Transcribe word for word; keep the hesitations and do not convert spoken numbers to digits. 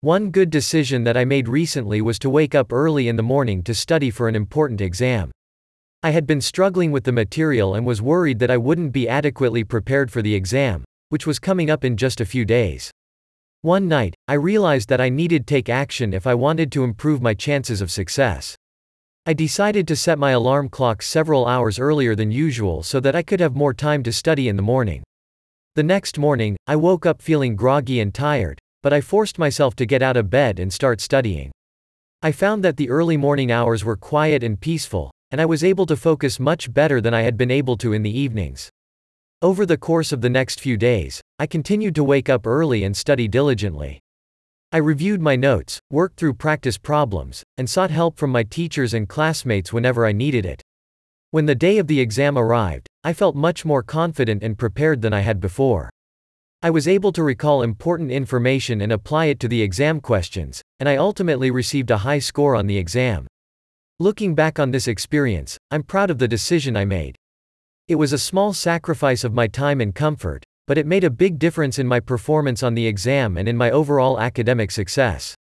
One good decision that I made recently was to wake up early in the morning to study for an important exam. I had been struggling with the material and was worried that I wouldn't be adequately prepared for the exam, which was coming up in just a few days. One night, I realized that I needed to take action if I wanted to improve my chances of success. I decided to set my alarm clock several hours earlier than usual so that I could have more time to study in the morning. The next morning, I woke up feeling groggy and tired, but I forced myself to get out of bed and start studying. I found that the early morning hours were quiet and peaceful, and I was able to focus much better than I had been able to in the evenings. Over the course of the next few days, I continued to wake up early and study diligently. I reviewed my notes, worked through practice problems, and sought help from my teachers and classmates whenever I needed it. When the day of the exam arrived, I felt much more confident and prepared than I had before. I was able to recall important information and apply it to the exam questions, and I ultimately received a high score on the exam. Looking back on this experience, I'm proud of the decision I made. It was a small sacrifice of my time and comfort, but it made a big difference in my performance on the exam and in my overall academic success.